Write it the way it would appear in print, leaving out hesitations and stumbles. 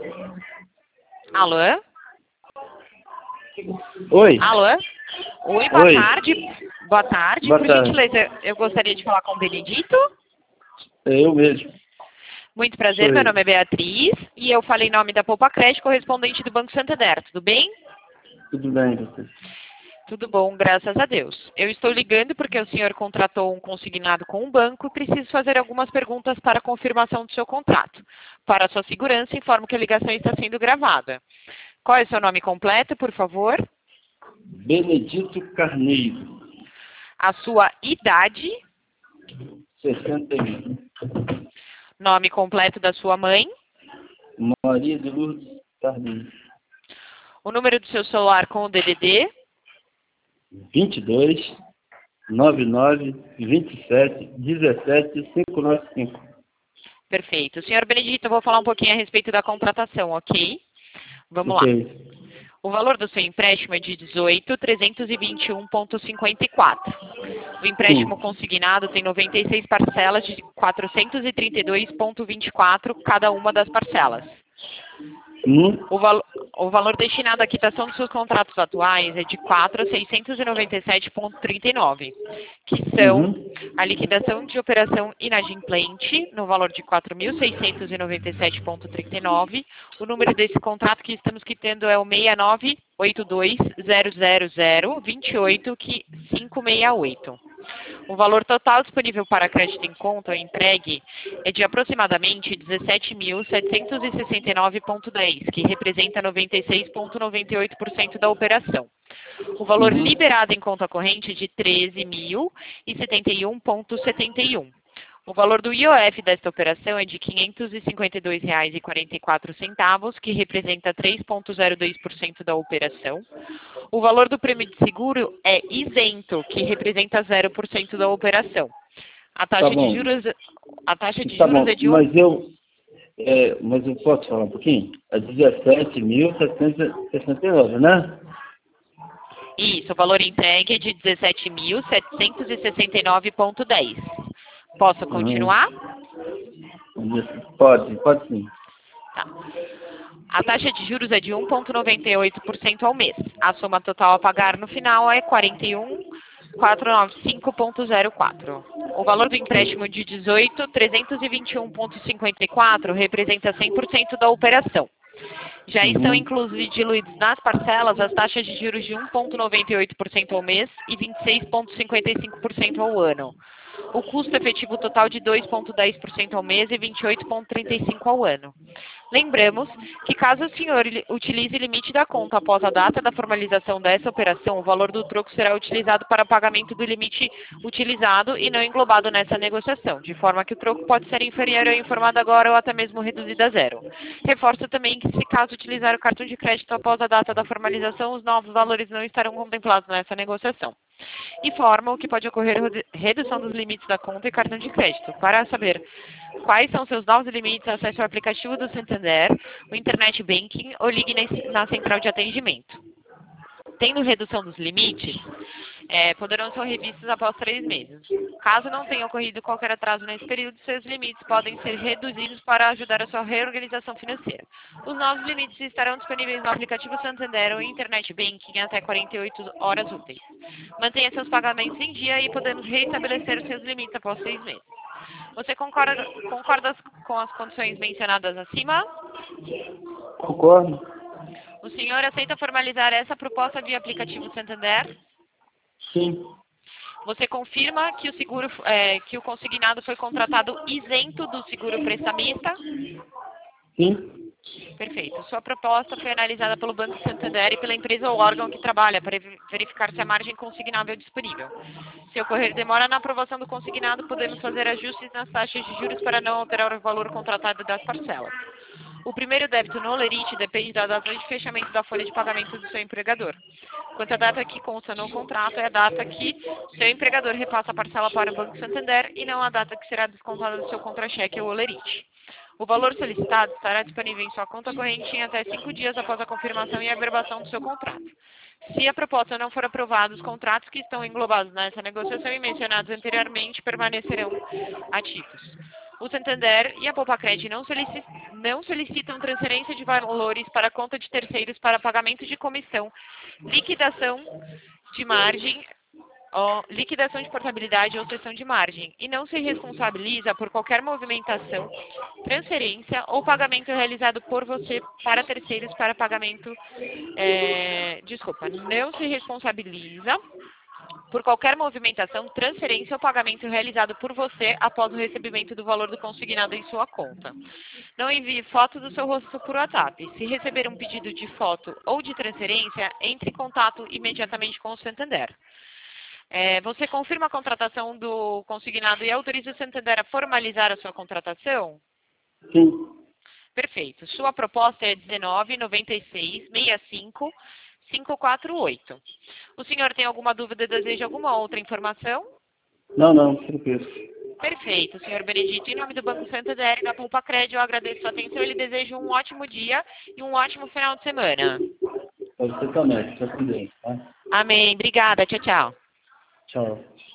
Alô? Oi. Alô? Oi, boa Oi. tarde. Boa tarde. Boa Por tarde. gentileza, eu gostaria de falar com o Benedito. É eu mesmo. Muito Sou prazer, meu eu. nome é Beatriz e eu falei em nome da Poupa Crédito, correspondente do Banco Santander. Tudo bem? Tudo bem, você? Tudo bom, graças a Deus. Eu estou ligando porque o senhor contratou um consignado com o banco e preciso fazer algumas perguntas para a confirmação do seu contrato. Para a sua segurança, informo que a ligação está sendo gravada. Qual é o seu nome completo, por favor? Benedito Carneiro, A sua idade, 61. nome completo da sua mãe, Maria de Lourdes Carneiro, o número do seu celular com o DDD, 22 99 27 17 595. Perfeito. Senhor Benedito, eu vou falar um pouquinho a respeito da contratação, ok? Vamos lá. Ok. O valor do seu empréstimo é de 18.321,54. O empréstimo Sim. consignado tem 96 parcelas de 432,24 cada uma das parcelas. O valor destinado à quitação dos seus contratos atuais é de 4.697,39, que são a liquidação de operação inadimplente no valor de 4.697,39. O número desse contrato que estamos quitando é o 698200028568. O valor total disponível para crédito em conta ou entregue é de aproximadamente 17.769,10, que representa 96,98% da operação. O valor liberado em conta corrente é de 13.071,71. O valor do IOF desta operação é de R$ 552,44, que representa 3,02% da operação. O valor do prêmio de seguro é isento, que representa 0% da operação. A taxa de juros, é de mas eu posso falar um pouquinho? É 17.769, né? Isso, o valor entregue é de 17.769,10. Posso continuar? Pode sim. Tá. A taxa de juros é de 1,98% ao mês. A soma total a pagar no final é 41.495,04. O valor do empréstimo de 18.321,54 representa 100% da operação. Já estão inclusos e diluídos nas parcelas as taxas de juros de 1,98% ao mês e 26,55% ao ano. O custo efetivo total de 2,10% ao mês e 28,35% ao ano. Lembramos que caso o senhor utilize o limite da conta após a data da formalização dessa operação, o valor do troco será utilizado para pagamento do limite utilizado e não englobado nessa negociação, de forma que o troco pode ser inferior ao informado agora ou até mesmo reduzido a zero. Reforço também que se caso utilizar o cartão de crédito após a data da formalização, os novos valores não estarão contemplados nessa negociação. Informa que pode ocorrer redução dos limites da conta e cartão de crédito. Para saber quais são seus novos limites, acesse o aplicativo do Santander, o Internet Banking ou ligue na central de atendimento. Tendo redução dos limites, poderão ser revistos após 3 meses. Caso não tenha ocorrido qualquer atraso nesse período, seus limites podem ser reduzidos para ajudar a sua reorganização financeira. Os novos limites estarão disponíveis no aplicativo Santander ou Internet Banking até 48 horas úteis. Mantenha seus pagamentos em dia e podemos reestabelecer os seus limites após 6 meses. Você concorda com as condições mencionadas acima? Concordo. O senhor aceita formalizar essa proposta via aplicativo Santander? Sim. Você confirma que que o consignado foi contratado isento do seguro prestamista? Sim. Perfeito. Sua proposta foi analisada pelo Banco Santander e pela empresa ou órgão que trabalha para verificar se a margem consignável é disponível. Se ocorrer demora na aprovação do consignado, podemos fazer ajustes nas taxas de juros para não alterar o valor contratado das parcelas. O primeiro débito no Olerite depende da data de fechamento da folha de pagamento do seu empregador. Quanto à data que consta no contrato, é a data que seu empregador repassa a parcela para o Banco Santander e não a data que será descontada do seu contra-cheque ou Olerite. O valor solicitado estará disponível em sua conta corrente em até 5 dias após a confirmação e averbação do seu contrato. Se a proposta não for aprovada, os contratos que estão englobados nessa negociação e mencionados anteriormente permanecerão ativos. O Santander e a Poupacred não solicitam transferência de valores para a conta de terceiros para pagamento de comissão, liquidação de margem, liquidação de portabilidade ou cessão de margem, e não se responsabiliza por qualquer movimentação, transferência ou pagamento realizado por você para terceiros para pagamento, não se responsabiliza por qualquer movimentação, transferência ou pagamento realizado por você após o recebimento do valor do consignado em sua conta. Não envie foto do seu rosto por WhatsApp. Se receber um pedido de foto ou de transferência, entre em contato imediatamente com o Santander. Você confirma a contratação do consignado e autoriza o Santander a formalizar a sua contratação? Sim. Perfeito. Sua proposta é 199665-548. O senhor tem alguma dúvida, deseja alguma outra informação? Não, tranquilo. Perfeito, senhor Benedito. Em nome do Banco Santander e da Poupacred, eu agradeço a sua atenção e lhe desejo um ótimo dia e um ótimo final de semana. Para você também, fica com Deus, tá? Amém. Obrigada. Tchau, tchau. Tchau.